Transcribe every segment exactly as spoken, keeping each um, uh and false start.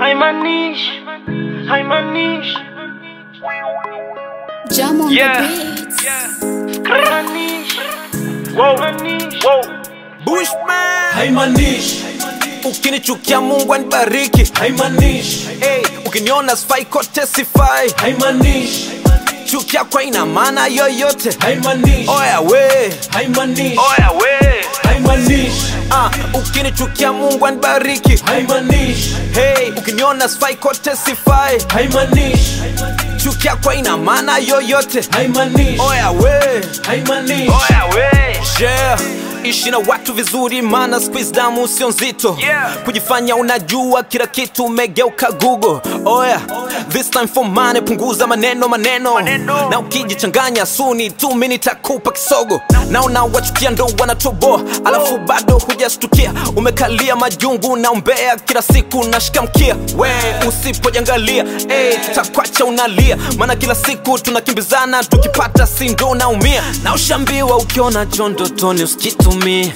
Haimanishi, haimanishi. Jam on Yeah. the beats. Haimanishi, wow, wow. Bushman Haimanishi ukinichukia Mungu anibariki. Haimanishi Hey, ukiniona sifai kote sifai. Haimanishi Chukia kwa ina maana yoyote. Haimanishi Oya we, Haimanishi Oya we. Haimanishi ah, ukinichukia Mungu anibariki. Haimanishi Hey, ukiniona sifai kote sifai. Haimanishi Chukia kwa ina maana yoyote. Haimanishi Oya we, Haimanishi Oya we. yeah. Ishi na watu vizuri maana squeeze damu sio nzito. Yeah. Kujifanya unajua kila kitu umegeuka Google. Oya, this time for money, punguza maneno maneno, Maneno. na ukijichanganya suni tu mimi nitakupa kisogo. Naona wachukia ndo wanatoboa, alafu bado hujastukia. Umekalia majungu na umbea kila siku nashika mkia. We usipojangalia, eh, tutakwacha unalia. Maana kila siku tunakimbizana, tukipata si ndo naumia. Na ushambiwa ukiona chondo toni usikitumie,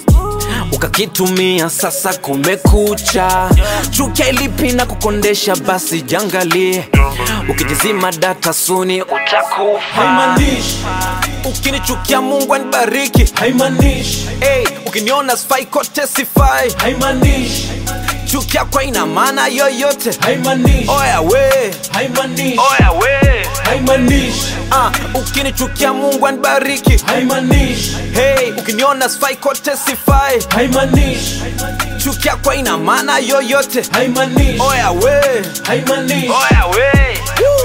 ukakitumia sasa kumekucha. Chukia ilipi na kukondesha basi jangalie. Ukijizima data suni utakufa. Haimanishi Ukinichukia Mungu anibariki. Haimanishi Hey, ukiniona sifai kote sifai. Haimanishi Chukia kwa ina maana yoyote. Haimanishi Oya we, Haimanishi Oya we. Haimanishi ah, ukinichukia Mungu anibariki. Haimanishi Hey, ukiniona sifai kote sifai. Haimanishi Chukia kwa ina maana yoyote. Haimanishi Oya we, Haimanishi Oya we.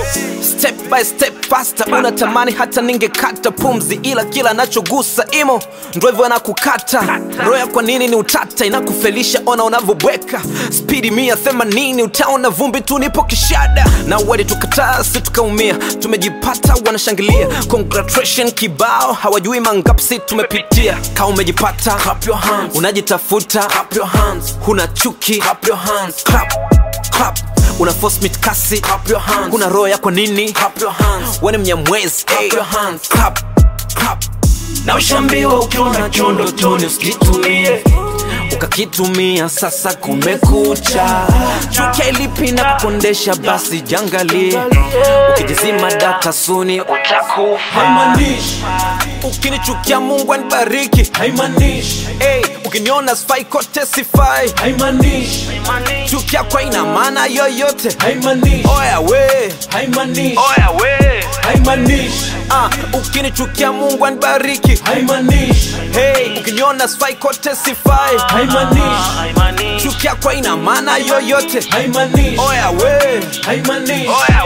step by step faster. Unatamani hata ningekata pumzi, ila kila nachogusa imo ndo hivyo anakukata. Roya kwa nini ni utata, inakufelisha ona unavyobweka. Speedi mia themanini utaona vumbi tu nipo kishada. Na wadi tukataa si tukaumia, tumejipata wanashangilia. Congratulation kibao, hawajui mangapi si tumepitia. Ka umejipata clap your hands, unajitafuta clap your hands, huna chuki clap your hands, clap clap. Una force meet kasi clap your hands, kuna roho yako nini clap your hands, wewe ni mnyamwezi clap your hands, clap clap. Na ushambiwa ukiona chondo toni usikitumie, ukakitumia sasa kumekucha. Chukia ilipi na kukondesha basi jangalie. Ukijizima data suni utakufa. Haimanishi Ukinichukia Mungu anibariki. Haimanishi Hey, ukiniona sifai kote sifai. Haimanishi Chukia kwa ina maana yoyote. Haimanishi Oya we, Haimanishi Oya we. Haimanishi ah, ukinichukia Mungu anibariki. Haimanishi Hey, ukiniona sifai kote sifai. Haimanishi Haimanishi. Chukia kwa ina maana yoyote. Haimanishi Oya we, Haimanishi Oya